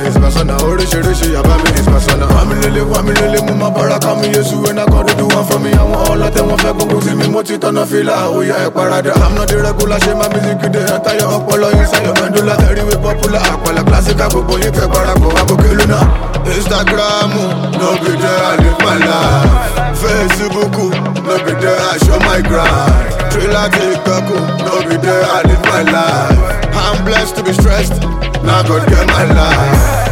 his persona. Oríṣiríṣi àbá mi his persona. Wàmí lélẹ̀ mú ma bára ká mi Yéṣu. When I God do one for me, àwọn ọlọ́tẹ̀ wọn fẹ́ gbogbo sí mi. Mo ti tọ́nà fìlà, ó yá ẹ̀ parada. I'm not the regular, ṣe máa music dey enter your ọpọlọ inside your medulla. Ẹ̀ríwé popular, àpàlà classical, gbogbo yín fẹ́ parapọ̀ àbòkè lónà. Instagram, no be there, I live my life. Facebook, no be there, I show my grind. Trailer TikTok, no be there, I live my life. I'm blessed to be stressed, now God get my life.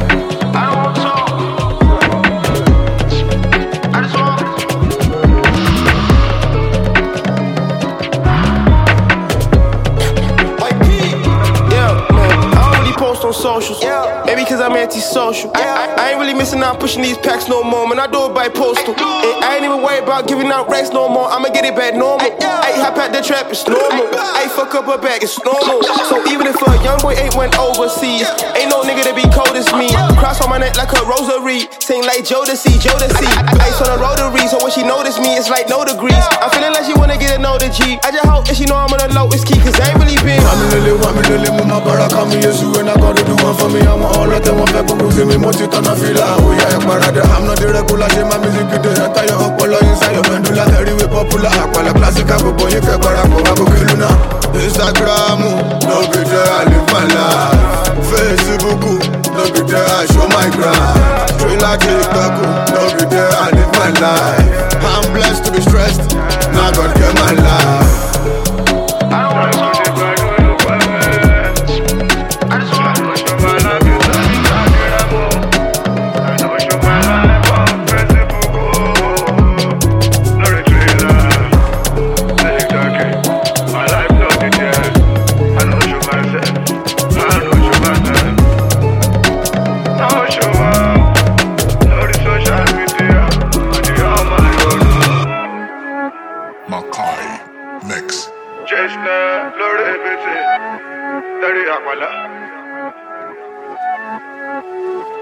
On socials, maybe cause I'm antisocial. I ain't really missing out pushing these packs no more, man. I do it by postal. I ain't even worried about giving out racks no more. I'ma get it back normal. I hop out the trap, it's normal. I fuck up a bag, it's normal. So even if a young boy ain't went overseas, ain't no nigga that be cold as me. Cross on my neck like a rosary, sing like Jodeci. Ice on a rotary, so when she notice me, it's like no degrees. I'm feeling like she wanna get to know the G. I just hope that she know I'm on the lowest key, cause I ain't really been. Wàmí lélẹ̀ mú ma bára ká mi Yéṣu. When I God do one for me, àwọn ọlọ́tẹ̀ wọn fẹ́ gbogbo sí mi. Mo ti tọ́nà fìlà, ó yá ẹ̀ parada. I'm not the regular, ṣe máa music dey enter your ọpọlọ inside your medulla. Ẹ̀ríwé popular, àpàlà classical, gbogbo yín fẹ́ parapọ̀ àbòkè lónà. Instagram, no be there, I live my life. Facebook, no be there, I show my grind. Trailer TikTok, no be there, I live my life. I'm blessed to be stressed, now God get my life. Makai Mix. Chestnut, Florida, Daddy Aquala.